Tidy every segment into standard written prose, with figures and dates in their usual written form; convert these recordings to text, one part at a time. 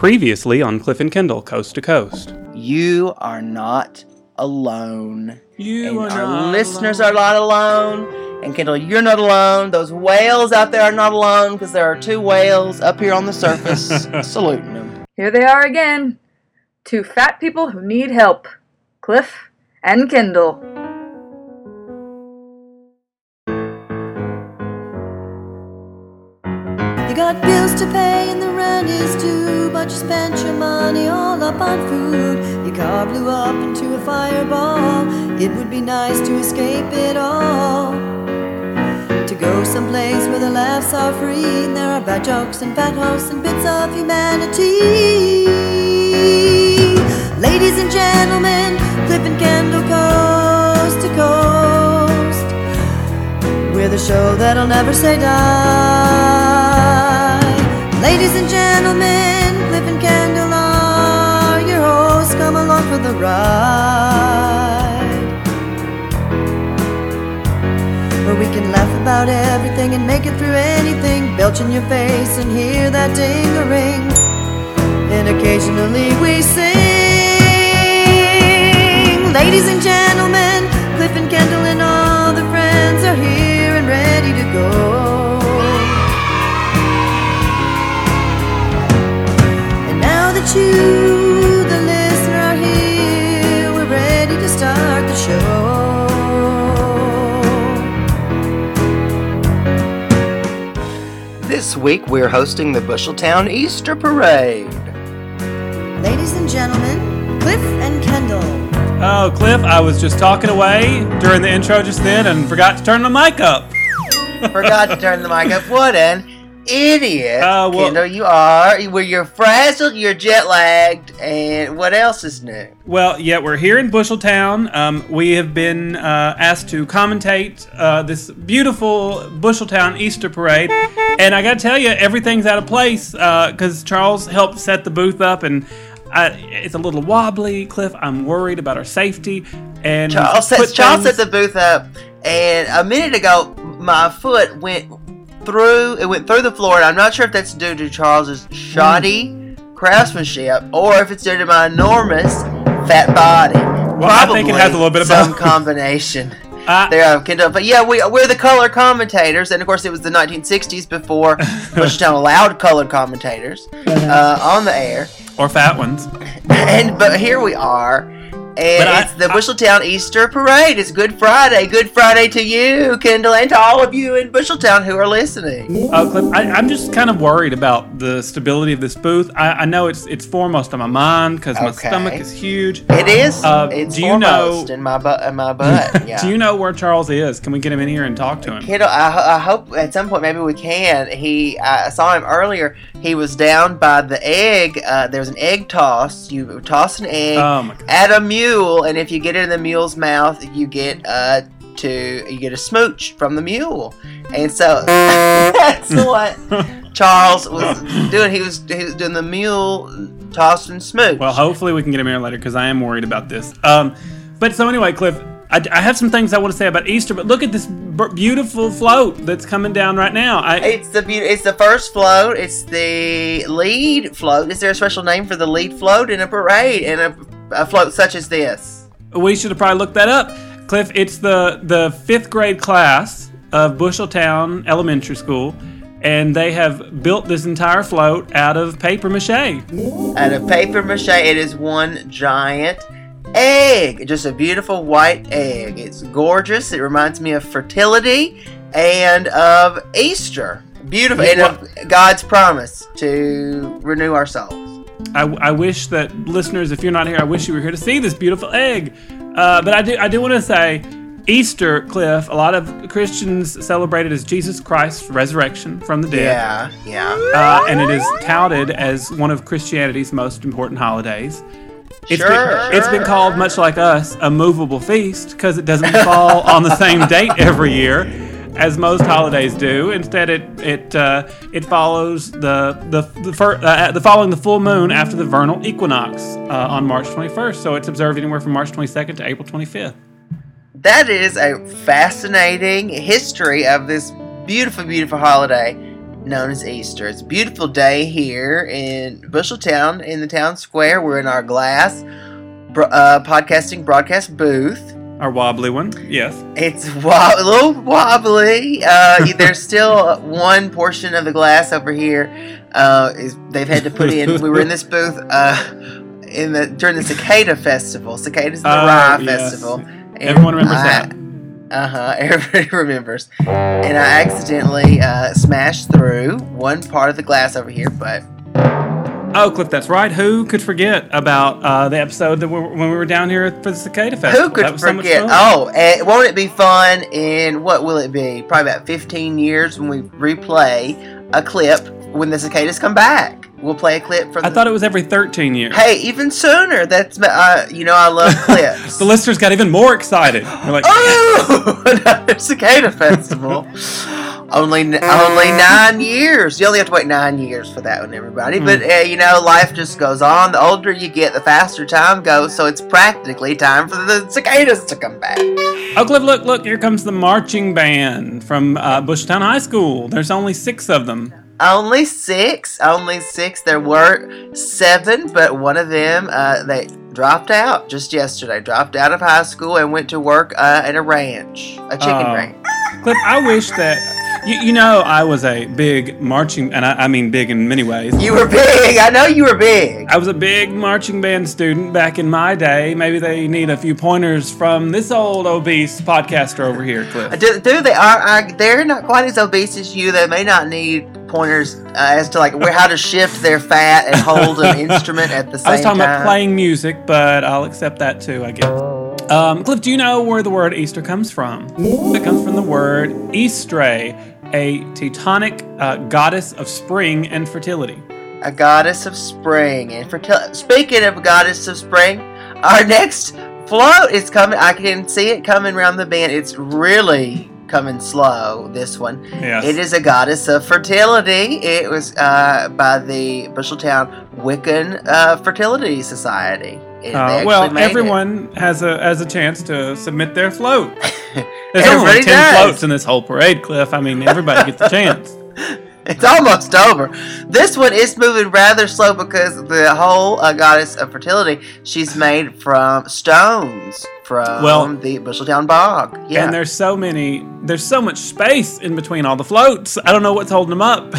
Previously on Cliff and Kendall, Coast to Coast. You are not alone. Our listeners are not alone. And Kendall, you're not alone. Those whales out there are not alone because there are two whales up here on the surface saluting them. Here they are again. Two fat people who need help. Cliff and Kendall. You got bills to pay and the rent is due, but you spent your money all up on food. Your car blew up into a fireball. It would be nice to escape it all, to go someplace where the laughs are free and there are bad jokes and fat hosts and bits of humanity. Ladies and gentlemen, Cliff and Kendall, Coast to Coast. We're the show that'll never say die. Ladies and gentlemen, Cliff and Kendall are your hosts. Come along for the ride, where we can laugh about everything and make it through anything. Belch in your face and hear that ding-a-ring, and occasionally we sing. Ladies and gentlemen, Cliff and Kendall and all the friends are here and ready to go. You, the listener, are here. We're ready to start the show. This week we're hosting the Busheltown Easter Parade. Ladies and gentlemen, Cliff and Kendall. Oh, Cliff, I was just talking away during the intro just then and forgot to turn the mic up. Forgot to turn the mic up. What an idiot. Kendall, you're frazzled, you're jet lagged, and what else is new? Well, yeah, we're here in Busheltown. We have been asked to commentate this beautiful Busheltown Easter Parade, and I gotta tell you, everything's out of place because Charles helped set the booth up, and it's a little wobbly. Cliff, I'm worried about our safety. And Charles set the booth up, and a minute ago, my foot went through the floor, and I'm not sure if that's due to Charles's shoddy craftsmanship or if it's due to my enormous fat body. Well, Probably I think it has a little bit of some both. combination. There, Kendall. But yeah, we're the color commentators, and of course it was the 1960s before Busheltown allowed colored commentators on the air, or fat ones. But here we are. And it's the Busheltown Easter Parade. It's Good Friday. Good Friday to you, Kendall, and to all of you in Busheltown who are listening. Cliff, I'm just kind of worried about the stability of this booth. I know it's foremost on my mind because my stomach is huge. It is. It's foremost in my butt. Yeah. Do you know where Charles is? Can we get him in here and talk to him? Kendall, I hope at some point maybe we can. I saw him earlier. He was down by the egg. There was an egg toss. You toss an egg at a mule, and if you get it in the mule's mouth, you get a smooch from the mule. And so that's what Charles was doing. He was doing the mule toss and smooch. Well, hopefully we can get him here later because I am worried about this. But so anyway, Cliff, I have some things I want to say about Easter, but look at this beautiful float that's coming down right now. It's the first float. It's the lead float. Is there a special name for the lead float in a parade and a float such as this? We should have probably looked that up. Cliff, it's the 5th grade class of Busheltown Elementary School, and they have built this entire float out of paper mache. Out of paper mache. It is one giant egg, just a beautiful white egg. It's gorgeous. It reminds me of fertility and of Easter. Beautiful, and of God's promise to renew our souls. I wish that listeners, if you're not here, I wish you were here to see this beautiful egg. But I do want to say, Easter, Cliff, a lot of Christians celebrate it as Jesus Christ's resurrection from the dead. Yeah. And it is touted as one of Christianity's most important holidays. It's been called, much like us, a movable feast because it doesn't fall on the same date every year as most holidays do. Instead, it follows the following the full moon after the vernal equinox on March 21st. So it's observed anywhere from March 22nd to April 25th. That is a fascinating history of this beautiful, beautiful holiday. known as Easter. It's a beautiful day here in Busheltown in the town square. We're in our glass podcasting broadcast booth. Our wobbly one, yes. It's a little wobbly. There's still one portion of the glass over here. They've had to put in. We were in this booth during the Cicada Festival. Cicadas in the Rye Festival. Everyone remembers that. Everybody remembers. And I accidentally smashed through one part of the glass over here, but... Oh, Cliff, that's right. Who could forget about the episode when we were down here for the Cicada Festival? Who could forget? Won't it be fun in, what will it be? Probably about 15 years when we replay a clip when the cicadas come back. We'll play a clip from... I thought it was every 13 years. Hey, even sooner. That's, I love clips. The listeners got even more excited. They're like, another Cicada Festival. Only 9 years. You only have to wait 9 years for that one, everybody. But, life just goes on. The older you get, the faster time goes. So it's practically time for the cicadas to come back. Oh, Cliff, look. Here comes the marching band from Busheltown High School. There's only 6 of them. Only six. There were 7, but one of them, they dropped out just yesterday. Dropped out of high school and went to work at a ranch, a chicken ranch. Cliff, I wish that... I was a big marching, and I mean big in many ways. You were big. I know you were big. I was a big marching band student back in my day. Maybe they need a few pointers from this old obese podcaster over here, Cliff. They're not quite as obese as you. They may not need pointers as to how to shift their fat and hold an instrument at the same time. I was talking about playing music, but I'll accept that too, I guess. Cliff, do you know where the word Easter comes from? It comes from the word Eastre, a Teutonic goddess of spring and fertility. A goddess of spring and fertility. Speaking of goddess of spring, our next float is coming. I can see it coming around the bend. It's really coming slow, this one. Yes. It is a goddess of fertility. It was by the Busheltown Wiccan Fertility Society. Everyone has a chance to submit their float. There's only only 10 floats in this whole parade, Cliff. I mean, everybody gets a chance. It's almost over. This one is moving rather slow because the whole goddess of fertility, she's made from stones from the Busheltown Bog. Yeah. And there's so much space in between all the floats. I don't know what's holding them up.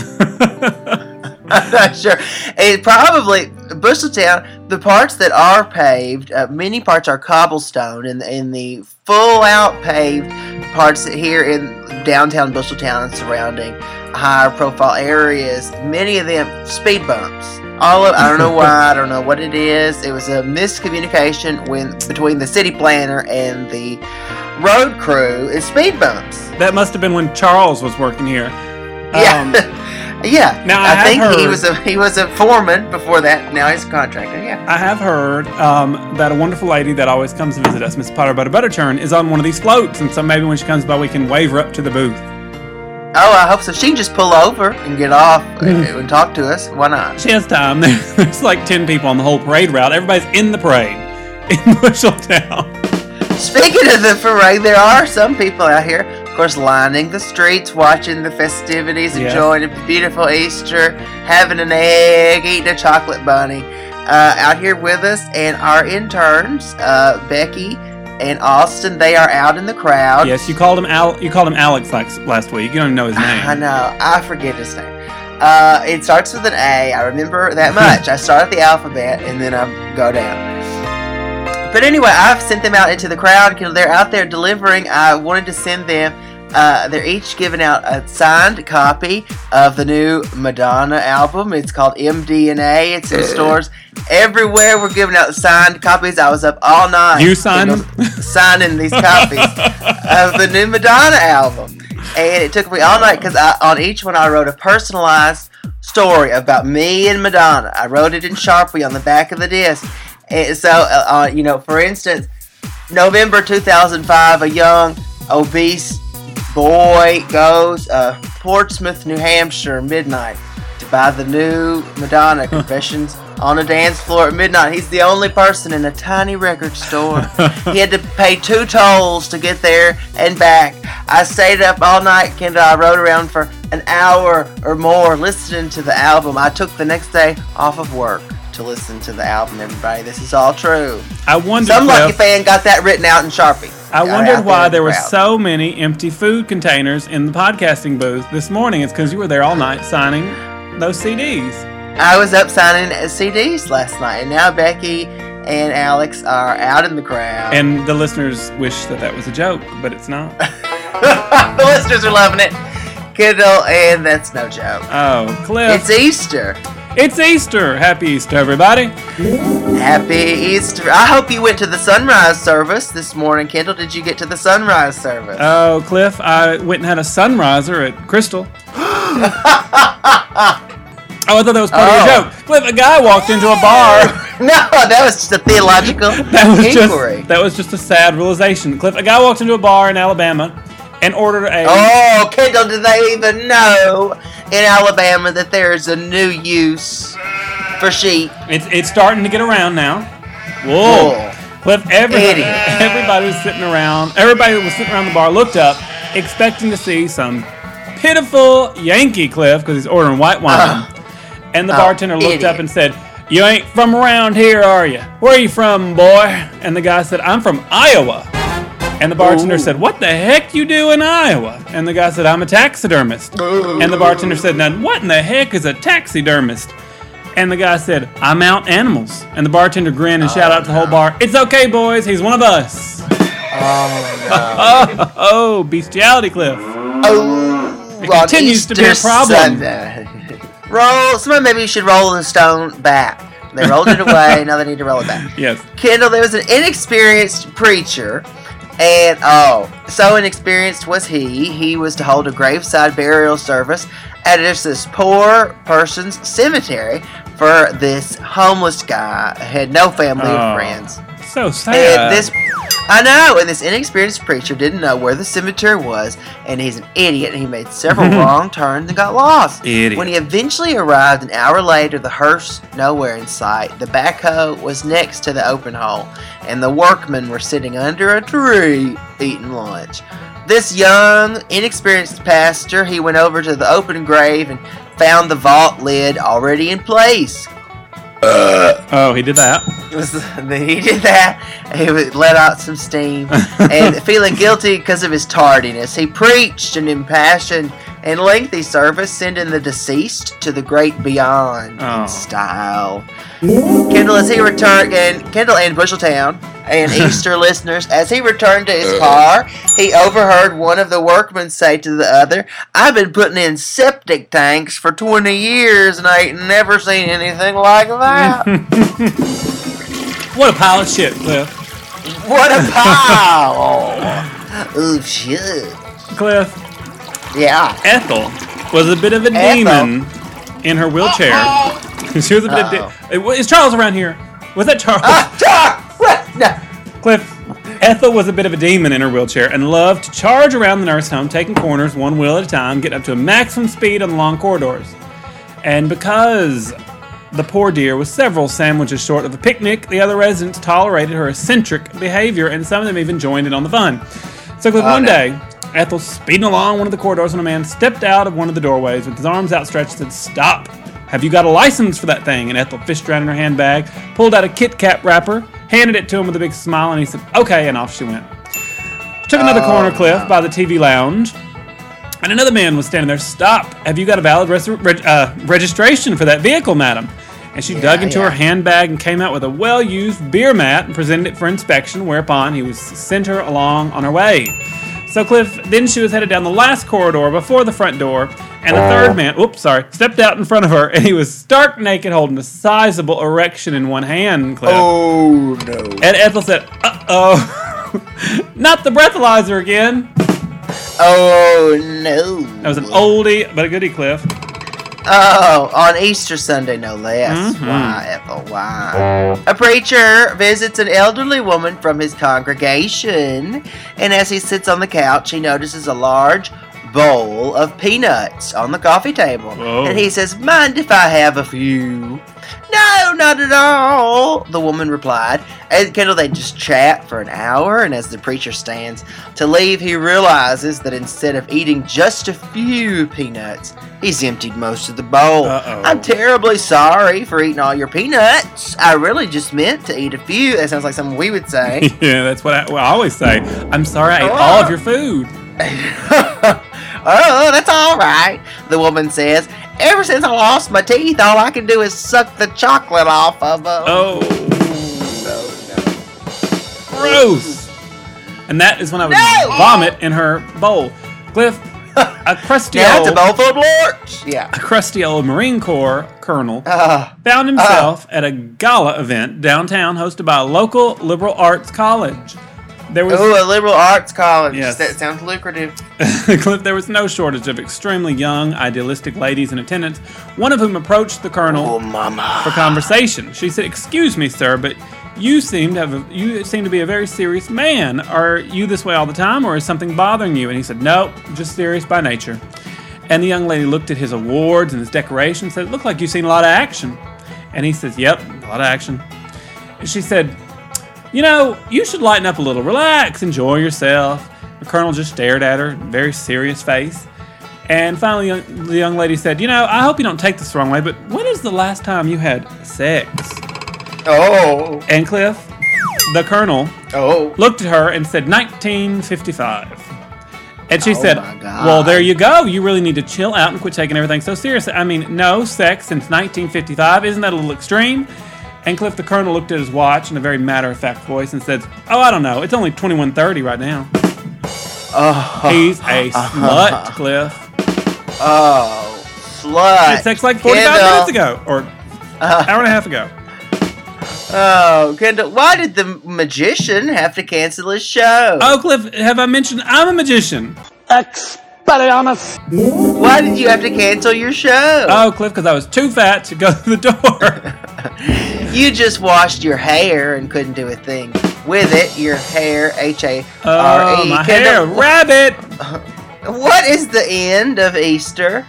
I'm not sure. It probably, Busheltown, the parts that are paved, many parts are cobblestone, and in the full-out paved parts here in downtown Busheltown and surrounding higher-profile areas, many of them speed bumps. I don't know why, I don't know what it is. It was a miscommunication between the city planner and the road crew. It's speed bumps. That must have been when Charles was working here. Yeah. Yeah, now I think he was a foreman before that. Now he's a contractor. Yeah, I have heard that a wonderful lady that always comes to visit us, Miss Potter Butterchurn, is on one of these floats, and so maybe when she comes by, we can wave her up to the booth. Oh, I hope so. She can just pull over and get off and talk to us. Why not? She has time. There's like 10 people on the whole parade route. Everybody's in the parade in Busheltown. Speaking of the parade, there are some people out here, of course, lining the streets, watching the festivities, enjoying a beautiful Easter, having an egg, eating a chocolate bunny. Out here with us, and our interns, Becky and Austin, they are out in the crowd. Yes, you called him Alex last week. You don't even know his name. I know. I forget his name. It starts with an A. I remember that much. I start at the alphabet, and then I go down. But anyway, I've sent them out into the crowd. They're out there delivering. I wanted to send them. They're each giving out a signed copy of the new Madonna album. It's called MDNA. It's in stores everywhere. We're giving out signed copies. I was up all night. You signed them? Signing these copies of the new Madonna album. And it took me all night because on each one I wrote a personalized story about me and Madonna. I wrote it in Sharpie on the back of the disc. And so, for instance, November 2005, a young, obese boy goes Portsmouth, New Hampshire, midnight, buy the new Madonna, Confessions on a Dance Floor at Midnight. He's the only person in a tiny record store. He had to pay 2 tolls to get there and back. I stayed up all night, Kendall. I rode around for an hour or more listening to the album. I took the next day off of work to listen to the album, everybody. This is all true. I wondered, some lucky fan got that written out in Sharpie. I wondered why there were so many empty food containers in the podcasting booth this morning. It's because you were there all night signing those CDs. I was up signing CDs last night, and now Becky and Alex are out in the crowd. And the listeners wish that was a joke, but it's not. The listeners are loving it. Kendall, and that's no joke. Oh, Cliff. It's Easter. It's Easter. Happy Easter, everybody. Happy Easter. I hope you went to the sunrise service this morning. Kendall, did you get to the sunrise service? Oh, Cliff, I went and had a sunriser at Crystal. Oh, I thought that was part of your joke. Cliff, a guy walked into a bar. No, that was just a theological inquiry. That was just a sad realization. Cliff, a guy walked into a bar in Alabama and ordered a... Oh, Kendall, do they even know in Alabama that there's a new use for sheep? It's starting to get around now. Whoa. Cliff, everybody was sitting around the bar, looked up, expecting to see some pitiful Yankee, Cliff, because he's ordering white wine. And the bartender looked up and said, "You ain't from around here, are you? Where are you from, boy?" And the guy said, "I'm from Iowa." And the bartender said, "What the heck you do in Iowa?" And the guy said, "I'm a taxidermist." And the bartender said, "Now, what in the heck is a taxidermist?" And the guy said, "I mount animals." And the bartender grinned and shouted out to the whole bar, "It's okay, boys, he's one of us." Oh, no. Oh, bestiality, Cliff. Oh, it continues to be a problem. Somebody maybe should roll the stone back. They rolled it away, now they need to roll it back. Yes. Kendall, there was an inexperienced preacher, and so inexperienced was he. He was to hold a graveside burial service at this poor person's cemetery for this homeless guy who had no family or friends. So sad. And this inexperienced preacher didn't know where the cemetery was, and he's an idiot, and he made several wrong turns and got lost. Idiot. When he eventually arrived an hour later, the hearse nowhere in sight. The backhoe was next to the open hole, and the workmen were sitting under a tree eating lunch. This young, inexperienced pastor, he went over to the open grave and found the vault lid already in place. Oh, he did that. He did that. He let out some steam. And feeling guilty because of his tardiness, he preached an impassioned and lengthy service, sending the deceased to the great beyond in style. Kendall, as he returned, and Kendall and Busheltown and Easter listeners, as he returned to his car, he overheard one of the workmen say to the other, "I've been putting in septic tanks for 20 years and I ain't never seen anything like that." What a pile of shit, Cliff. What a pile of shit. Cliff. Yeah. Ethel was a bit of a demon in her wheelchair. She was a bit of Is Charles around here? Was that Charles? No. Cliff, Ethel was a bit of a demon in her wheelchair and loved to charge around the nurse home, taking corners one wheel at a time, getting up to a maximum speed on the long corridors. And because the poor dear was several sandwiches short of a picnic, the other residents tolerated her eccentric behavior, and some of them even joined in on the fun. So Cliff, one day, Ethel speeding along one of the corridors when a man stepped out of one of the doorways with his arms outstretched and said, "Stop. Have you got a license for that thing?" And Ethel fished around in her handbag, pulled out a Kit Kat wrapper, handed it to him with a big smile, and he said, "Okay," and off she went. She took another corner, Cliff, by the TV lounge, and another man was standing there. "Stop. Have you got a valid registration for that vehicle, madam?" And she dug into her handbag and came out with a well-used beer mat and presented it for inspection, whereupon he was sent her along on her way. So Cliff, then she was headed down the last corridor before the front door, and the third man, stepped out in front of her, and he was stark naked, holding a sizable erection in one hand, Cliff. Oh, no. And Ethel said, "Uh-oh, not the breathalyzer again." Oh, no. That was an oldie, but a goodie, Cliff. Oh, on Easter Sunday, no less. Mm-hmm. Why, Ethel, why? A preacher visits an elderly woman from his congregation, and as he sits on the couch, he notices a large, bowl of peanuts on the coffee table. Whoa. And he says, "Mind if I have a few?" "No, not at all," the woman replied. And Kendall, they just chat for an hour, and as the preacher stands to leave, he realizes that instead of eating just a few peanuts, he's emptied most of the bowl. Uh-oh. "I'm terribly sorry for eating all your peanuts. I really just meant to eat a few." That sounds like something we would say. Yeah, that's what I always say. "I'm sorry I ate all of your food." "Oh, that's all right," the woman says. "Ever since I lost my teeth, all I can do is suck the chocolate off of them." Oh. Gross. And that is when I would vomit in her bowl. Cliff, a crusty It's a bowl full of lorts. Yeah. A crusty old Marine Corps colonel found himself at a gala event downtown hosted by a local liberal arts college. There was a liberal arts college. Yes. That sounds lucrative. Cliff, there was no shortage of extremely young, idealistic ladies in attendance, one of whom approached the colonel for conversation. She said, "Excuse me, sir, but you seem to be a very serious man. Are you this way all the time, or is something bothering you?" And he said, "No, just serious by nature." And the young lady looked at his awards and his decorations and said, "It looked like you've seen a lot of action." And he says, "Yep, a lot of action." And she said, "You know, you should lighten up a little. Relax, enjoy yourself." The colonel just stared at her, very serious face. And finally, the young lady said, "You know, I hope you don't take this the wrong way, but when is the last time you had sex?" Oh. And Cliff, the colonel, looked at her and said, 1955. And she said, my God. "Well, there you go. You really need to chill out and quit taking everything so seriously. I mean, no sex since 1955. Isn't that a little extreme?" And Cliff, the colonel, looked at his watch in a very matter-of-fact voice and said, "Oh, I don't know. It's only 21:30 right now." He's a slut, Cliff. Oh, slut. He had sex like 45 minutes ago, or an hour and a half ago. Oh, Kendall, why did the magician have to cancel his show? Oh, Cliff, have I mentioned I'm a magician? Expelliarmus. Why did you have to cancel your show? Oh, Cliff, because I was too fat to go through the door. You just washed your hair and couldn't do a thing with it. Your hair, H-A-R-E. Oh, my hair, rabbit. What is the end of Easter?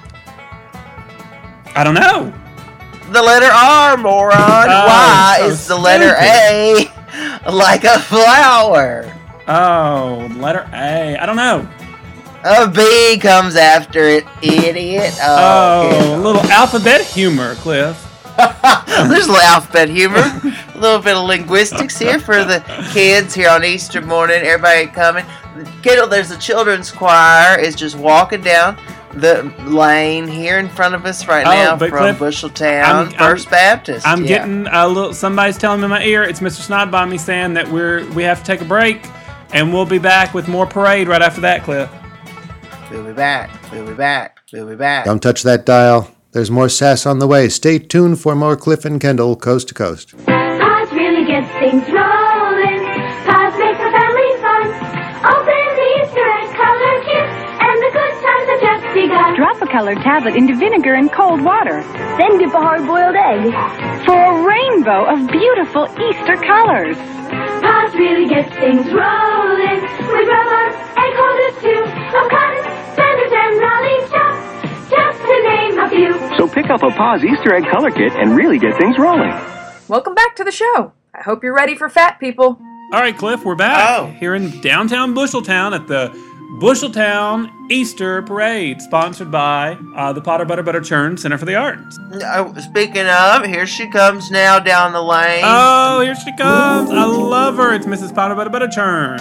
I don't know. The letter R, moron. Why so is the letter A like a flower? Oh, letter A. I don't know. A B comes after it, idiot. Oh, a little alphabet humor, Cliff. There's a little alphabet humor. A little bit of linguistics here for the kids here on Easter morning. Everybody coming. Kendall, there's a children's choir is just walking down the lane here in front of us right now from Cliff, Busheltown First Baptist. I'm getting a little. Somebody's telling me in my ear. It's Mr. Snodbommy saying that we have to take a break, and we'll be back with more parade right after that, Cliff. We'll be back. We'll be back. We'll be back. Don't touch that dial. There's more sass on the way. Stay tuned for more Cliff and Kendall Coast to Coast. Paz really gets things rolling. Paz makes a family fun. Open the Easter egg color kit, and the good times have just begun. Drop a colored tablet into vinegar and cold water. Then dip a hard-boiled egg for a rainbow of beautiful Easter colors. Paz really gets things rolling. With rubber egg holders too, of cotton, feathers, and lollipops, just to name a few. So pick up a Paz Easter egg color kit and really get things rolling. Welcome back to the show. I hope you're ready for fat people. All right, Cliff, we're back here in downtown Busheltown at the Busheltown Easter Parade, sponsored by the Potter Butter Churn Center for the Arts. Speaking of, here she comes now down the lane. Oh, here she comes. I love her. It's Mrs. Potter Butter Churn.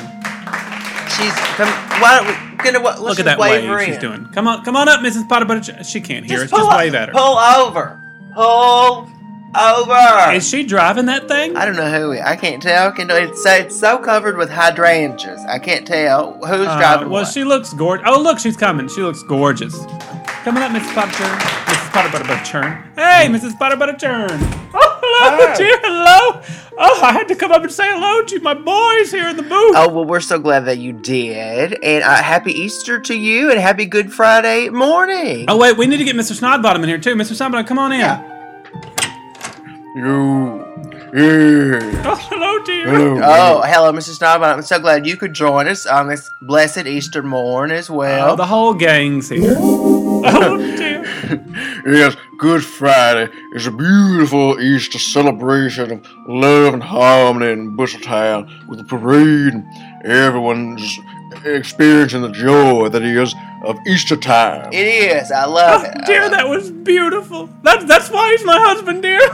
She's why don't we look at that wave she's doing. Come on up, Mrs. Potter Butter Churn. She can't hear us. Just wave at her. Pull over. Is she driving that thing? I don't know who. I can't tell. It's so covered with hydrangeas. I can't tell who's driving. Well, she looks gorgeous. Oh, look, she's coming. She looks gorgeous. Coming up, Mrs. Potter Churn. Mrs. Potter Butter Churn. Hey, Mrs. Potter Butter Churn. Oh, hello, dear. Hello. Oh, I had to come up and say hello to my boys here in the booth. Oh, well, we're so glad that you did. And happy Easter to you, and happy Good Friday morning. Oh, wait, we need to get Mr. Snodbottom in here, too. Mr. Snodbottom, come on in. Yeah. Yeah. Oh, hello, dear. Hello, Mrs. Snodbottom. I'm so glad you could join us on this blessed Easter morn as well. Oh, the whole gang's here. Oh, dear. Yes, Good Friday is a beautiful Easter celebration of love and harmony in Busheltown with a parade and everyone's experiencing the joy that is of Easter time. It is. I love it. Dear, that was beautiful. That's why he's my husband, dear.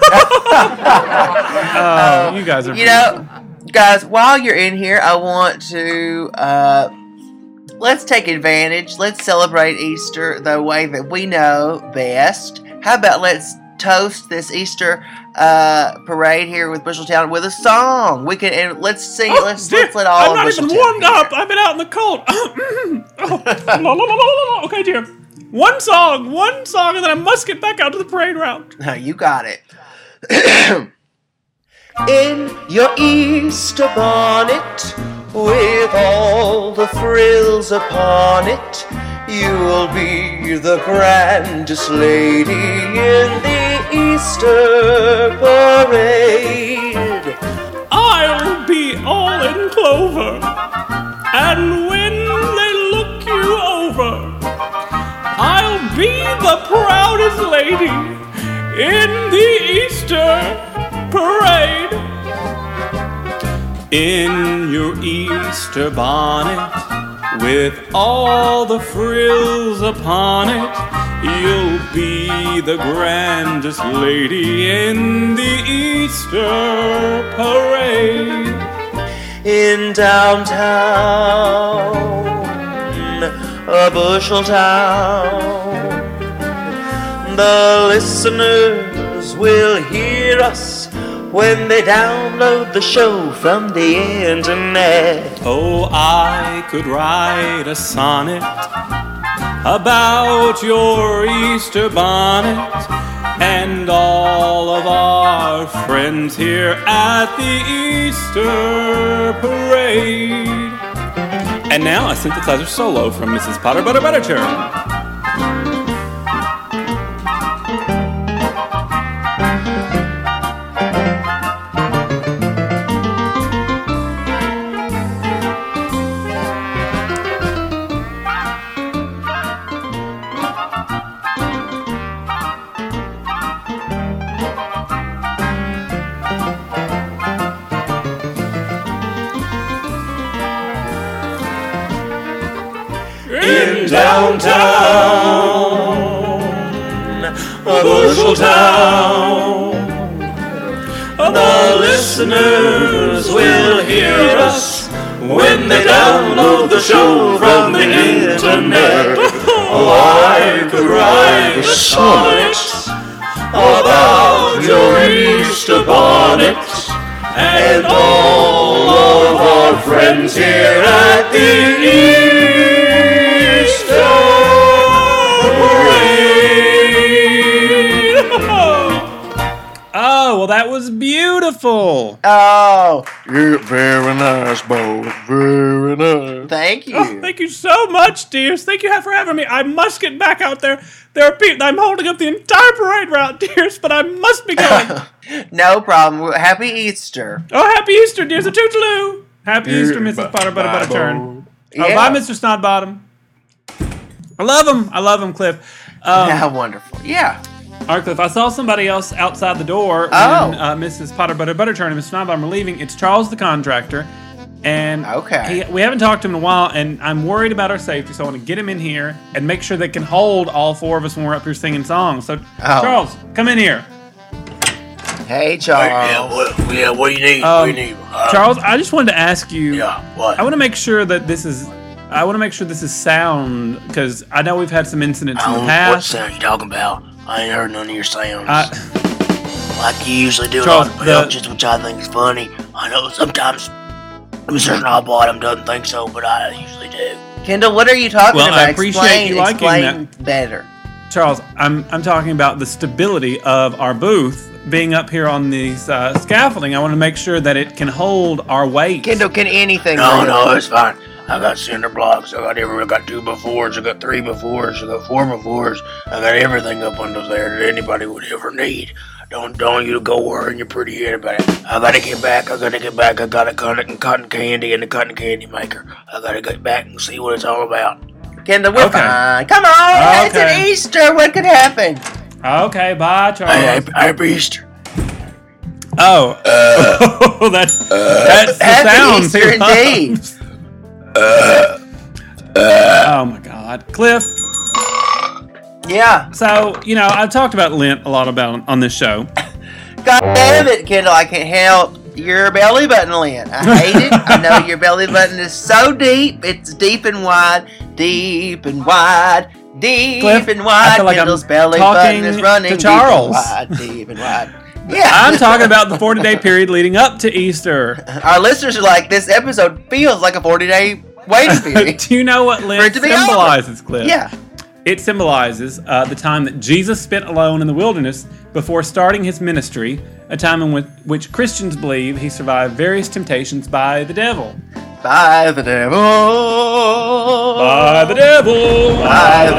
Oh, you guys are beautiful. Guys, while you're in here, I want to let's take advantage. Let's celebrate Easter the way that we know best. How about let's toast this Easter parade here with Busheltown with a song. We can and let's sing. Let's let all. I'm not even warmed up. I've been out in the cold. Okay, dear. One song, and then I must get back out to the parade route. You got it. In your Easter bonnet, with all the frills upon it, you will be the grandest lady in the Easter parade. I'll be all in clover, and when they look you over, I'll be the proudest lady in the Easter parade. In your Easter bonnet, with all the frills upon it, you'll be the grandest lady in the Easter parade. In downtown, a Busheltown, the listeners will hear us when they download the show from the internet. Oh, I could write a sonnet about your Easter bonnet and all of our friends here at the Easter parade. And now a synthesizer solo from Mrs. Potter Butter Butterchurn. Downtown, a Busheltown, the listeners will hear us when they download the show from the internet. Oh, I could write a sonnet about your Easter bonnet and all of our friends here at the Easter parade. Oh, well, that was beautiful. Oh, yeah, very nice, Bo. Very nice. Thank you. Oh, thank you so much, dears. Thank you for having me. I must get back out there. There are people. I'm holding up the entire parade route, dears, but I must be going. No problem. Happy Easter. Oh, happy Easter, dears. A toot-a-loo. Happy Easter, Mrs. Potter Butter Butterchurn. Yeah. Oh, bye, Mr. Snodbottom. I love him, Cliff. How wonderful. Yeah. All right, Cliff, I saw somebody else outside the door when Mrs. Potter Butter Butterchurn and Mr. Snodbottom were leaving. It's Charles the contractor. And we haven't talked to him in a while, and I'm worried about our safety, so I want to get him in here and make sure they can hold all four of us when we're up here singing songs. So, Charles, come in here. Hey, Charles. What do you need? What do you need? Charles, I just wanted to ask you. Yeah, what? I want to make sure that this is sound, because I know we've had some incidents in the past. What sound you talking about? I ain't heard none of your sounds. Like you usually do, Charles, a lot of belches, which I think is funny. I know sometimes Mr. Snodbottom doesn't think so, but I usually do. Kendall, what are you talking about? I appreciate you liking explain that. Better. Charles, I'm talking about the stability of our booth being up here on these scaffolding. I want to make sure that it can hold our weight. Kendall, can anything? No, it's fine. I got cinder blocks. I got 2 befores. I got 3 befores. I got 4 befores. I got everything up under there that anybody would ever need. Don't you go worrying your pretty head about it. I gotta get back. I got a cotton candy in the cotton candy maker. I gotta get back and see what it's all about. Kendall, we're fine. Come on, it's an Easter. What could happen? Okay, bye, Charles. Happy Easter. Oh, that's the sound. Easter indeed. Oh my God, Cliff. Yeah. So I've talked about Lent a lot on this show. God damn it, Kendall! I can't help your belly button, Lynn. I hate it. I know your belly button is so deep. It's deep and wide, deep and wide, deep Cliff, and wide. I feel like Kendall's I'm belly button is running to Charles. deep and wide. Yeah. I'm talking about the 40-day period leading up to Easter. Our listeners are like, this episode feels like a 40-day waiting period. Do you know what Lent symbolizes, Cliff? Yeah. It symbolizes the time that Jesus spent alone in the wilderness before starting his ministry, a time in which Christians believe he survived various temptations by the devil. By the devil. By the devil. By the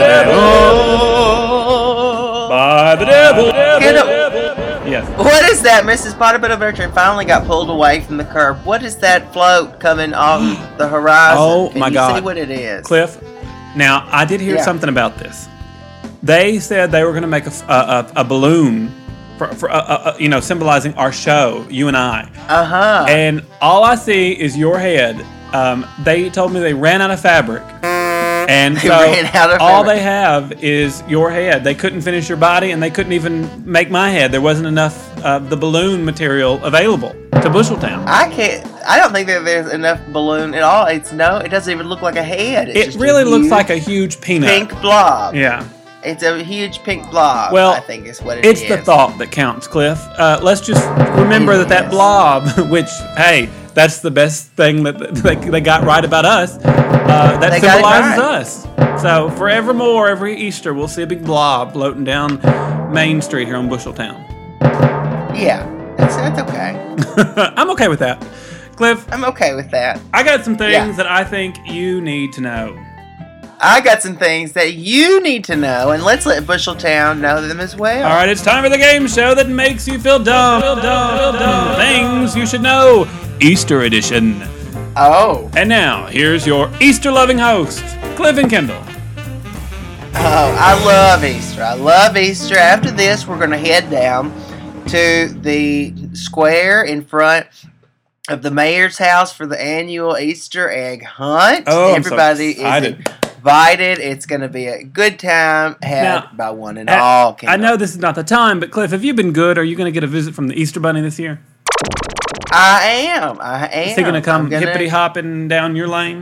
devil. By the devil. Yes. What is that? Mrs. Potterbutt Bertrand finally got pulled away from the curb. What is that float coming on the horizon? Oh, my God. Can you see what it is? Cliff, now, I did hear something about this. They said they were going to make a balloon for symbolizing our show, you and I. Uh-huh. And all I see is your head. They told me they ran out of fabric. And They ran out of all fabric. they have is your head. They couldn't finish your body, and they couldn't even make my head. There wasn't enough of the balloon material available to Busheltown. I don't think that there's enough balloon at all. It doesn't even look like a head. It's It just really looks like a huge peanut. pink blob. Yeah. It's a huge pink blob, Well, I think is what it is. It's the thought that counts, Cliff. Let's just remember that blob, which, hey, that's the best thing that they got right about us. That They got it symbolizes right. us. So forevermore, every Easter, we'll see a big blob floating down Main Street here on Busheltown. Yeah, that's okay. I'm okay with that. Cliff, I'm okay with that. I got some things that I think you need to know. I got some things that you need to know, and let's let Busheltown know them as well. All right, it's time for the game show that makes you feel dumb. Things you should know. Easter edition. Oh. And now, here's your Easter-loving host, Cliff and Kendall. Oh, I love Easter. I love Easter. After this, we're going to head down to the square in front of the mayor's house for the annual Easter egg hunt. Oh, Everybody I'm so is invited. It's going to be a good time had by one and all. I know this is not the time, but Cliff, have you been good? Are you going to get a visit from the Easter Bunny this year? I am. Is he going to come hippity-hopping down your lane?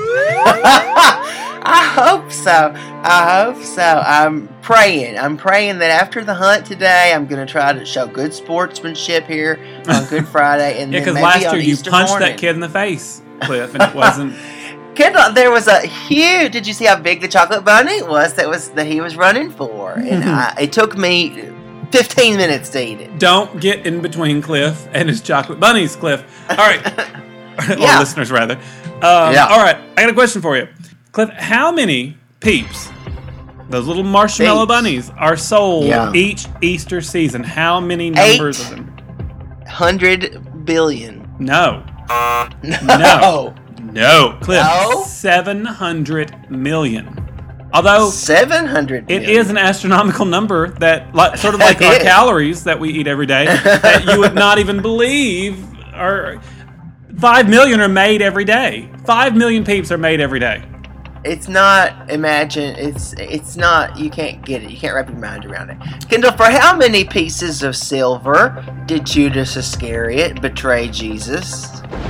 I hope so. I'm praying that after the hunt today, I'm going to try to show good sportsmanship here on Good Friday. And Yeah, then because maybe last on year you Easter punched morning. that kid in the face, Cliff, and it wasn't... Kendall, there was a huge... Did you see how big the chocolate bunny was that he was running for? And it took me 15 minutes to eat it. Don't get in between Cliff and his chocolate bunnies, Cliff. All right. Or listeners, rather. All right. I got a question for you. Cliff, how many Peeps, those little marshmallow bunnies, are sold each Easter season? How many numbers of them? 100 billion. No. No. No. Cliff, No? 700 million. Although 700 it is an astronomical number that, sort of like our calories that we eat every day, that you would not even believe are 5 million are made every day. 5 million Peeps are made every day. It's not, it's not, you can't get it. You can't wrap your mind around it. Kendall, for how many pieces of silver did Judas Iscariot betray Jesus?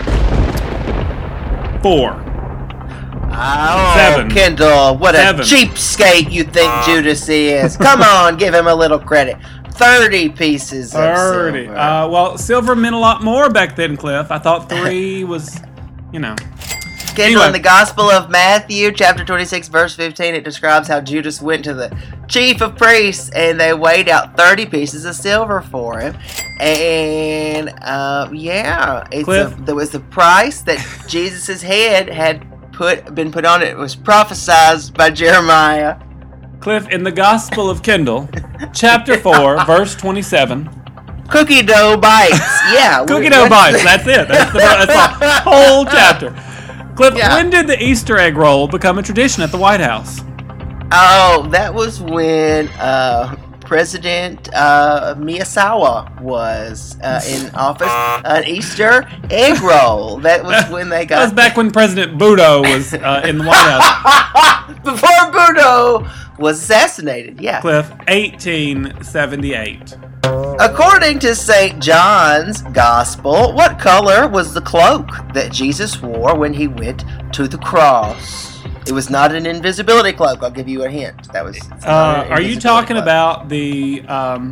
4. Oh, 7. Kendall, what 7. a cheapskate you think Judas is. Come on, give him a little credit. 30 pieces of 30. silver. Well, silver meant a lot more back then, Cliff. I thought 3 was, Kendall, in the Gospel of Matthew, chapter 26, verse 15, it describes how Judas went to the chief of priests and they weighed out 30 pieces of silver for him. And, there was the price that Jesus' head had been put on it. It was prophesied by Jeremiah. Cliff, in the Gospel of Kendall, chapter 4, verse 27, Cookie dough bites. Yeah. Cookie dough bites. That's it. That's the whole chapter. Cliff, when did the Easter egg roll become a tradition at the White House? Oh, that was when President Miyazawa was in office. An Easter egg roll. That was when they got. That was back when President Budo was in the White House. Before Budo was assassinated. Yeah. Cliff, 1878. According to St. John's Gospel, what color was the cloak that Jesus wore when he went to the cross? It was not an invisibility cloak. I'll give you a hint. That was. Are you talking about the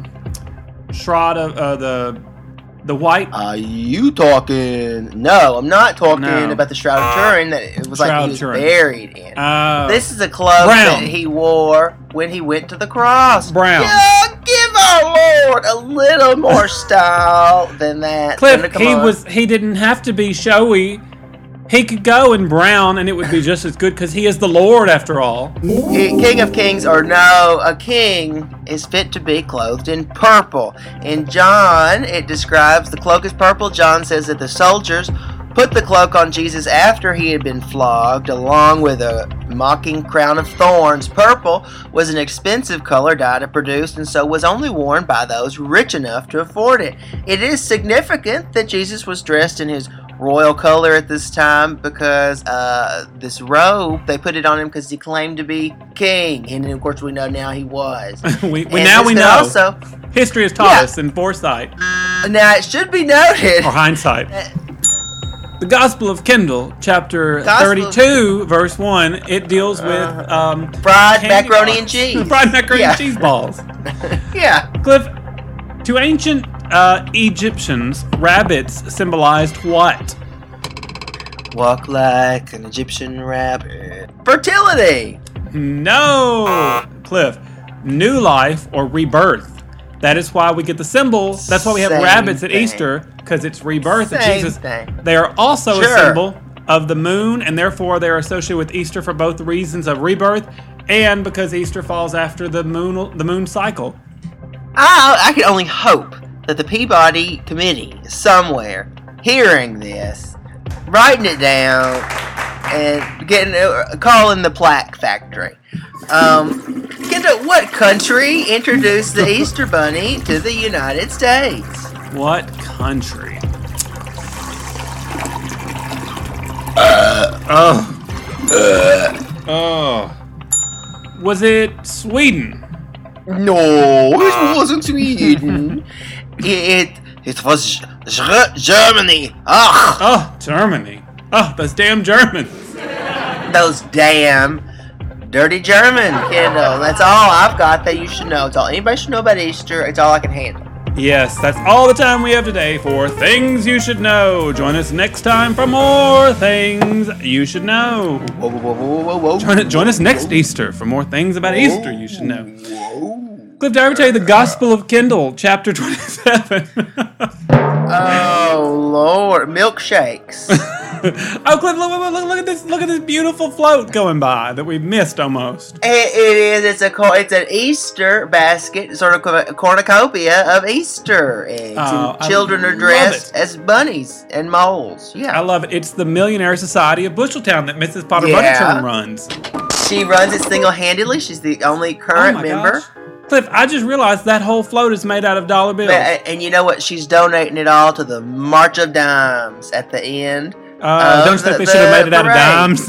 shroud of the white? Are you talking? No, I'm not talking about the Shroud of Turin. That it was like he was buried in. This is a cloak that he wore when he went to the cross. Brown. Yeah, give our Lord a little more style than that. Cliff, he didn't have to be showy. He could go in brown and it would be just as good because he is the Lord after all. King of Kings, or no, a king is fit to be clothed in purple. In John, it describes the cloak is purple. John says that the soldiers put the cloak on Jesus after he had been flogged, along with a mocking crown of thorns. Purple was an expensive color dye to produce, and so was only worn by those rich enough to afford it. It is significant that Jesus was dressed in his royal color at this time because this robe, they put it on him because he claimed to be king, and of course we know now he was. we know. Also, history has taught us in foresight. Now it should be noted, or hindsight. The Gospel of Kendall, chapter 32, verse 1, it deals with fried macaroni and cheese. Fried macaroni and cheese balls. Yeah. Cliff, to ancient Egyptians, rabbits symbolized what? Walk like an Egyptian rabbit. Fertility. No, Cliff. New life or rebirth. That is why we get the symbol. That's why we have rabbits at Easter, because it's rebirth of Jesus. They are also a symbol of the moon, and therefore they are associated with Easter for both reasons of rebirth and because Easter falls after the moon cycle. I can only hope that the Peabody Committee is somewhere hearing this, writing it down, and calling the plaque factory. What country introduced the Easter Bunny to the United States? What country? Was it Sweden? No, it wasn't Sweden. It was Germany. Ugh. Oh, Germany. Oh, those damn Germans. Those damn dirty German, Kendall. That's all I've got that you should know. It's all anybody should know about Easter. It's all I can handle. Yes, that's all the time we have today for Things You Should Know. Join us next time for more Things You Should Know. Whoa. Join us next Easter for more things about Easter you should know. Cliff, did I ever tell you the Gospel of Kendall, chapter 27? Oh, Lord. Milkshakes. Oh, Cliff, look at this! Look at this beautiful float going by that we missed almost. It is. It's an Easter basket, sort of a cornucopia of Easter eggs. And children are dressed as bunnies and moles. Yeah, I love it. It's the Millionaire Society of Busheltown that Mrs. Potter Bunnychurn runs. She runs it single-handedly. She's the only current member. Gosh. Cliff, I just realized that whole float is made out of dollar bills. And you know what? She's donating it all to the March of Dimes at the end. Don't you think they should have made it out of dimes?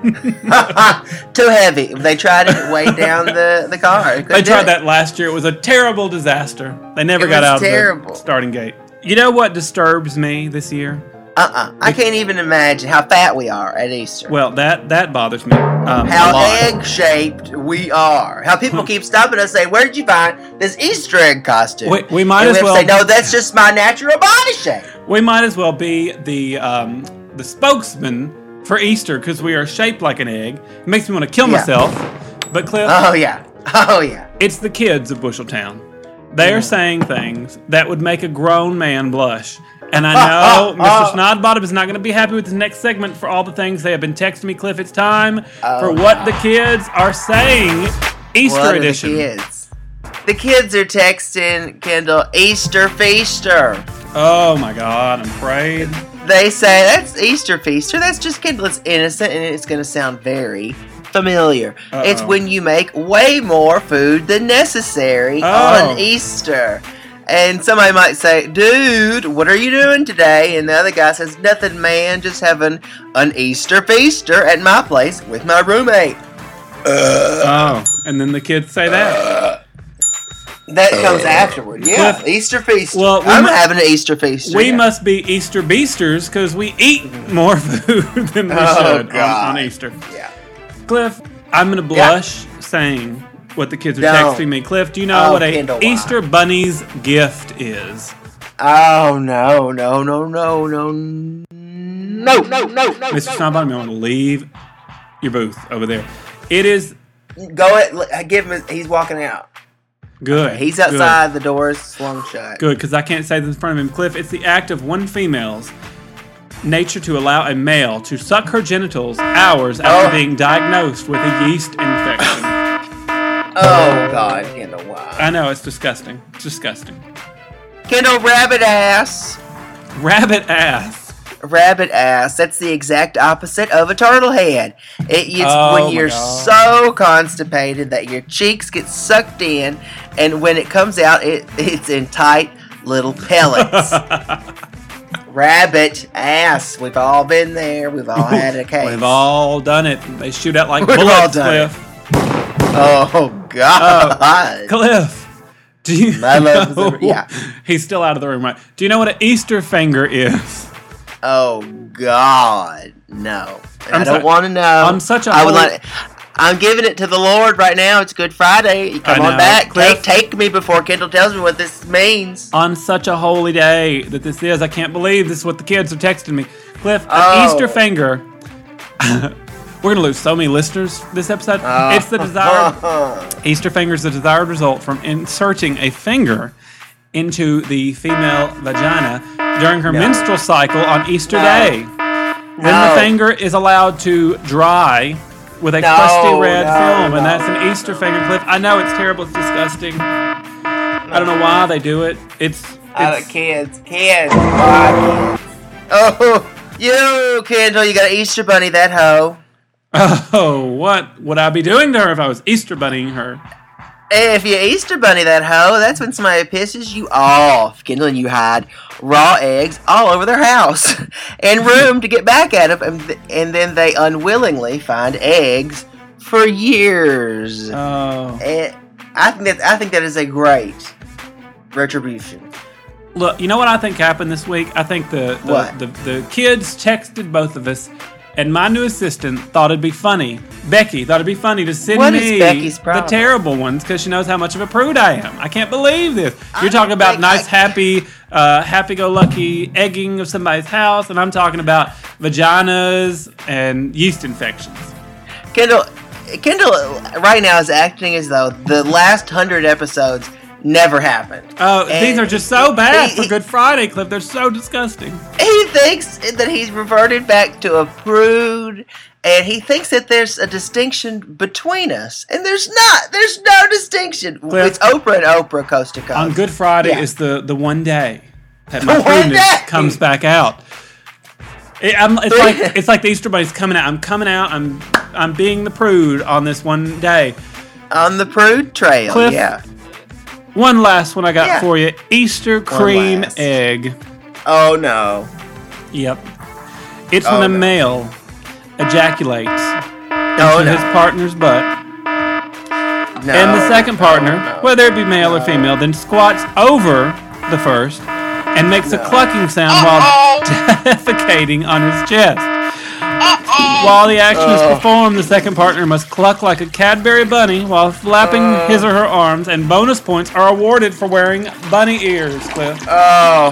Too heavy. They tried it way down the car. They tried that last year. It was a terrible disaster. They never got out of the starting gate. You know what disturbs me this year? I can't even imagine how fat we are at Easter. Well, that bothers me. How egg-shaped we are. How people keep stopping us saying, "Where did you find this Easter egg costume?" We might as well say, "No, that's just my natural body shape." We might as well be the spokesman for Easter because we are shaped like an egg. It makes me want to kill myself. But Cliff, oh yeah, it's the kids of Busheltown. They are saying things that would make a grown man blush. And I know Mr. Snodbottom is not going to be happy with this next segment for all the things they have been texting me. Cliff, it's time for What the Kids Are Saying Easter edition. Kids? The kids are texting Kendall, Easter Feaster. Oh my God, I'm afraid. They say, that's Easter Feaster. That's just Kendall. It's innocent, and it's going to sound very familiar. It's when you make way more food than necessary on Easter. And somebody might say, dude, what are you doing today? And the other guy says, nothing, man, just having an Easter Feaster at my place with my roommate. And then the kids say that. That comes afterward. Yeah, Cliff, Easter Feaster. Well, I'm having an Easter Feaster. We must be Easter Beasters because we eat more food than we should on Easter. Yeah. Cliff, I'm going to blush saying what the kids are texting me. Cliff, do you know what a Easter Bunny's gift is? Oh, no. Mr. Snowbottom, I want to leave your booth over there. It is... Go ahead, give him... He's walking out. Good. He's outside, the door's swung shut. Good, because I can't say this in front of him. Cliff, it's the act of one female's nature to allow a male to suck her genitals hours after being diagnosed with a yeast infection. Oh, God, Kendall, wow. I know, it's disgusting. It's disgusting. Kendall, rabbit ass. Rabbit ass. Rabbit ass. That's the exact opposite of a turtle head. It's when you're so constipated that your cheeks get sucked in, and when it comes out, it's in tight little pellets. Rabbit ass. We've all been there. We've all had a case. We've all done it. They shoot out like bullets, Cliff. Oh, God. Cliff. Do you know? Yeah. He's still out of the room, right? Do you know what an Easter finger is? Oh, God. No. I don't want to know. I'm such a... I'm giving it to the Lord right now. It's Good Friday. You come on back. Cliff, take me before Kendall tells me what this means. On such a holy day that this is, I can't believe this is what the kids are texting me. Cliff, an Easter finger... We're going to lose so many listeners this episode. It's the desired... Easter finger is the desired result from inserting a finger into the female vagina during her menstrual cycle on Easter Day. Then the finger is allowed to dry with a crusty red film, and that's an Easter finger, Cliff. I know it's terrible, it's disgusting. I don't know why they do it. It's kids. Oh, you, Kendall, you got an Easter bunny, that hoe. Oh, what would I be doing to her if I was Easter bunnying her? If you Easter bunny that hoe, that's when somebody pisses you off, Kendall, and you hide raw eggs all over their house and room to get back at them, and then they unwillingly find eggs for years. Oh, and I think that is a great retribution. Look, you know what I think happened this week? I think the kids texted both of us. And my new assistant thought it'd be funny. Becky thought it'd be funny to send me the terrible ones because she knows how much of a prude I am. I can't believe this. You're talking about nice, happy-go-lucky egging of somebody's house, and I'm talking about vaginas and yeast infections. Kendall right now is acting as though the last 100 episodes never happened. Oh, these are just so bad for Good Friday, Cliff. They're so disgusting. He thinks that he's reverted back to a prude, and he thinks that there's a distinction between us. And there's not. There's no distinction. Cliff, it's Oprah and Oprah coast to coast. On Good Friday is the one day that my prudeness comes back out. It's like the Easter Bunny's coming out. I'm coming out. I'm being the prude on this one day. On the prude trail, Cliff, yeah. One last one I got for you. Easter cream egg. Oh, no. Yep. It's when a male ejaculates into his partner's butt. And the second partner, whether it be male or female, then squats over the first and makes a clucking sound while defecating on his chest. While the action is performed, the second partner must cluck like a Cadbury bunny while flapping his or her arms, and bonus points are awarded for wearing bunny ears, Cliff. Oh.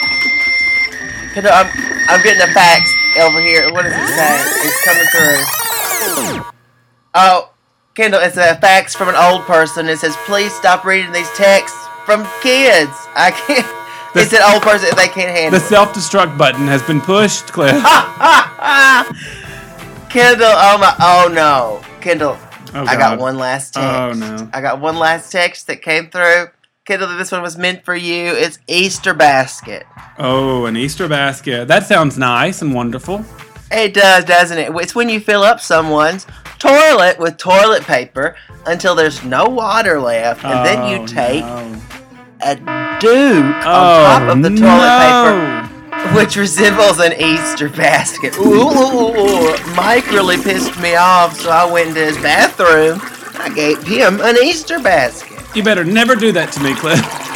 I'm getting a fax over here. What does it say? It's coming through. Oh, Kendall, it's a fax from an old person. It says, please stop reading these texts from kids. I can't. It's an old person. They can't handle it. The self-destruct button has been pushed, Cliff. Kendall, oh no. Kendall, Oh, I got one last text. Oh, no. I got one last text that came through. Kendall, this one was meant for you. It's Easter basket. Oh, an Easter basket. That sounds nice and wonderful. It does, doesn't it? It's when you fill up someone's toilet with toilet paper until there's no water left, and then you take a duke on top of the toilet paper, which resembles an Easter basket. Ooh, Mike really pissed me off, so I went into his bathroom. I gave him an Easter basket. You better never do that to me, Cliff.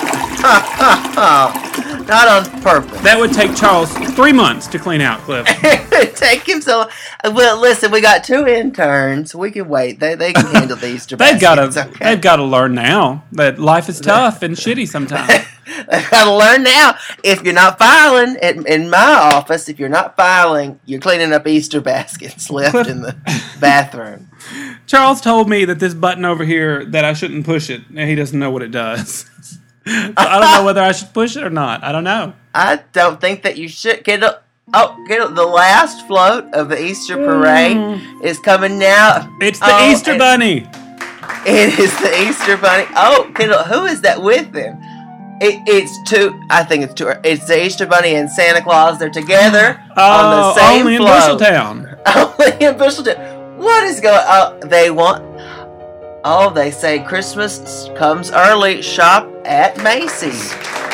Not on purpose. That would take Charles 3 months to clean out, Cliff. Take him so. Well, listen, we got 2 interns. We can wait. They can handle the Easter They've baskets. They've got to learn now that life is tough and shitty sometimes. They've got to learn now. If you're not filing in my office, if you're not filing, you're cleaning up Easter baskets left in the bathroom. Charles told me that this button over here, that I shouldn't push it, and he doesn't know what it does. So I don't know whether I should push it or not. I don't know. I don't think that you should. Kendall, the last float of the Easter parade is coming now. It's the Easter Bunny. It is the Easter Bunny. Oh, Kendall, who is that with him? It's two. I think it's two. It's the Easter Bunny and Santa Claus. They're together on the same only float. in Busheltown. Only in Busheltown. What is going on? They want... Oh, they say Christmas comes early. Shop at Macy's.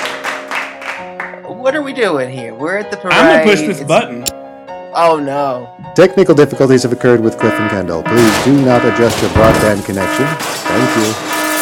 What are we doing here? We're at the parade. I'm going to push this button. Oh, no. Technical difficulties have occurred with Cliff and Kendall. Please do not adjust your broadband connection. Thank you.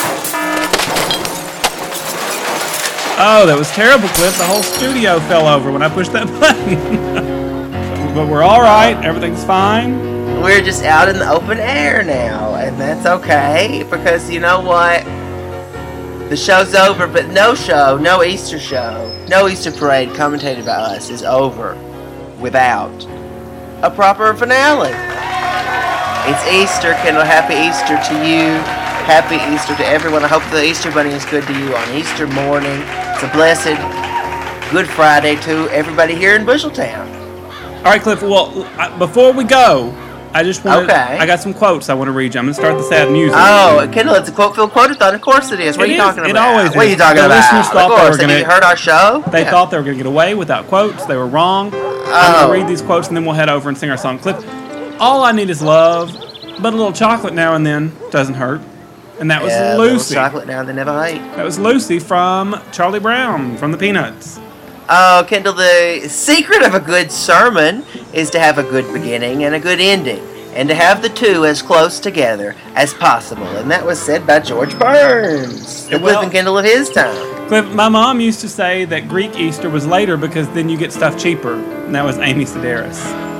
Oh, that was terrible, Cliff. The whole studio fell over when I pushed that button. But we're all right. Everything's fine. We're just out in the open air now, and that's okay, because you know what? The show's over, but no Easter show, no Easter parade commentated by us is over without a proper finale. It's Easter, Kendall. Happy Easter to you. Happy Easter to everyone. I hope the Easter Bunny is good to you on Easter morning. It's a blessed Good Friday to everybody here in Busheltown. All right, Cliff. Well, before we go, I just want I got some quotes I want to read you. I'm going to start the sad music. Oh, Kendall, it's a quote-filled quote-a-thon. Of course it is. What are you talking about? It always is. What are you talking about? Listeners thought they were going to... heard our show? They thought they were going to get away without quotes. They were wrong. I'm going to read these quotes, and then we'll head over and sing our song. Cliff, all I need is love, but a little chocolate now and then doesn't hurt. And that was Lucy. Chocolate now and then never hate. That was Lucy from Charlie Brown, from the Peanuts. Oh, Kendall, the secret of a good sermon is to have a good beginning and a good ending, and to have the two as close together as possible. And that was said by George Burns, the Cliff and Kendall of his time. Cliff, my mom used to say that Greek Easter was later because then you get stuff cheaper. And that was Amy Sedaris.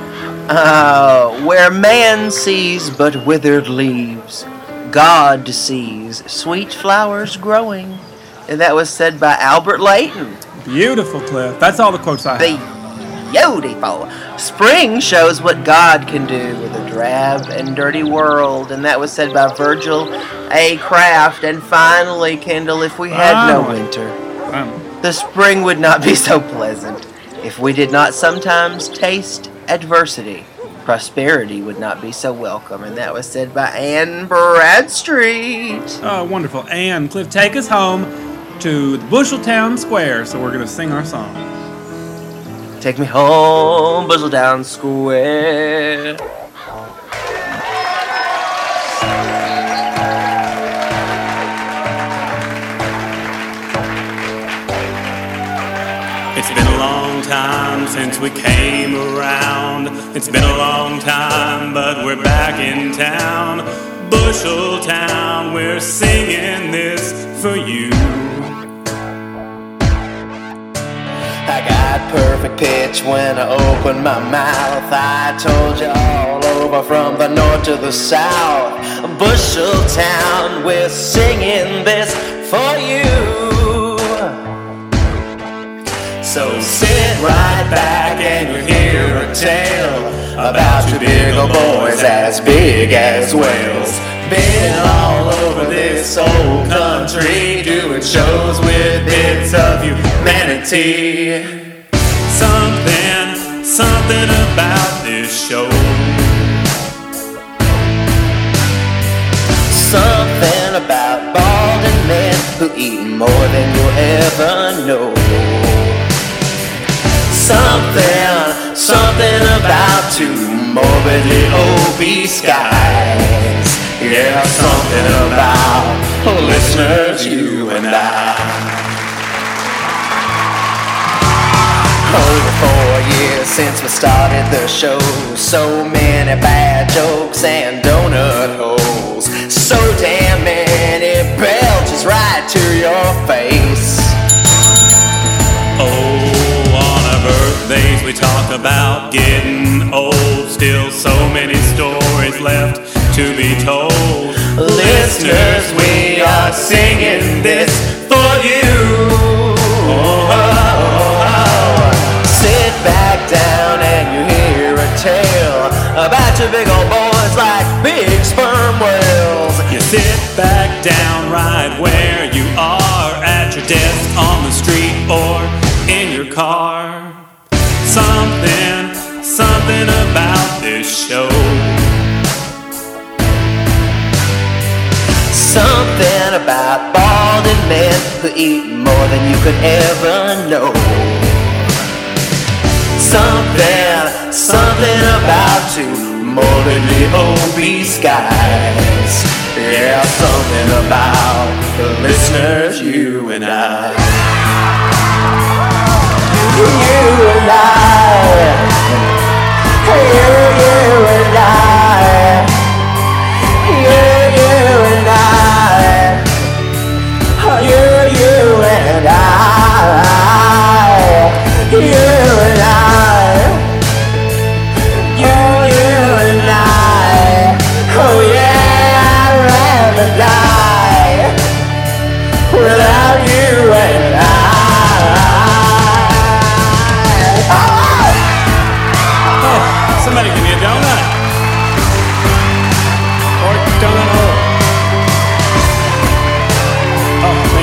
Oh, where man sees but withered leaves, God sees sweet flowers growing. And that was said by Albert Layton. Beautiful, Cliff. That's all the quotes I have. Beautiful. Spring shows what God can do with a drab and dirty world, and that was said by Virgil A. Craft. And finally, Kendall, if we had no winter, the spring would not be so pleasant. If we did not sometimes taste adversity, prosperity would not be so welcome. And that was said by Anne Bradstreet. Oh, wonderful. Anne, Cliff, take us home to Busheltown Square, so we're going to sing our song. Take me home, Busheltown Square. It's been a long time since we came around. It's been a long time, but we're back in town. Busheltown, we're singing this for you. I got perfect pitch when I opened my mouth. I told you all over from the north to the south. Busheltown, we're singing this for you. So sit right back and you'll hear a tale about two big old boys as big as whales. Been all over this old country, doing shows with bits of humanity. Something about this show. men who eat more than you'll ever know. Something about two morbidly obese guys. Yeah, something about listeners, you and I. Over 4 years since we started the show, so many bad jokes and donut holes, so damn many belches right to your face. Oh, on our birthdays we talk about getting old, still so many stories left to be told. Listeners, we are singing this for you. Sit back down and you hear a tale about your big old boys like big sperm whales. You sit back down right where you are, at your desk, on the street, or in your car. Something about this show. Something about balding men who eat more than you could ever know. Something about two morbidly obese guys. Yeah, something about the listeners, you and I. You and I. You and I. You and I. You and I. You and I. Oh yeah, I'd rather die without you and Oh, somebody give me a donut. Or donut hole. Oh, thank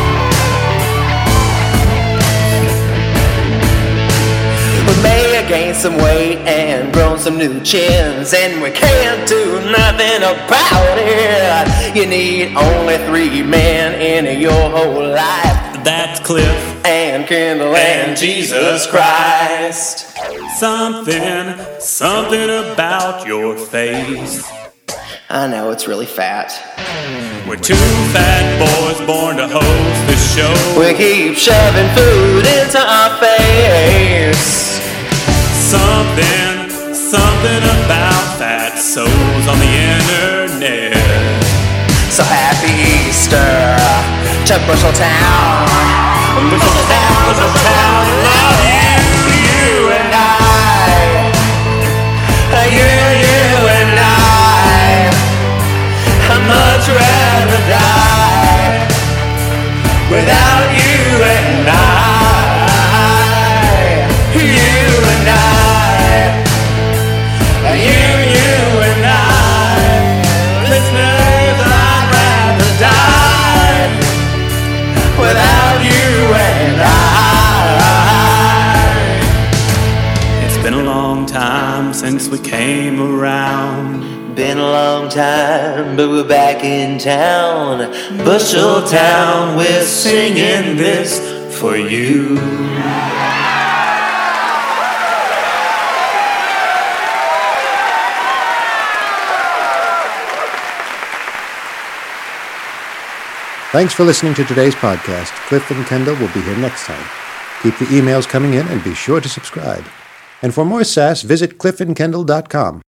you. We may have gained some weight and grown some new chins, and we can't do nothing about it. You need only 3 men in your whole life. That's Cliff and Kendall and Jesus Christ. Something about your face. I know, it's really fat. We're 2 fat boys born to host the show. We keep shoving food into our face. Something about fat souls on the internet. So happy Easter to Busheltown. Busheltown, love you and I. You and I. I'd much rather die without you and I. You and I. You and I. Listeners, I'd rather die without you and I. It's been a long time since we came around. Been a long time, but we're back in town. Busheltown, we're singing this for you. Thanks for listening to today's podcast. Cliff and Kendall will be here next time. Keep the emails coming in and be sure to subscribe. And for more sass, visit cliffandkendall.com.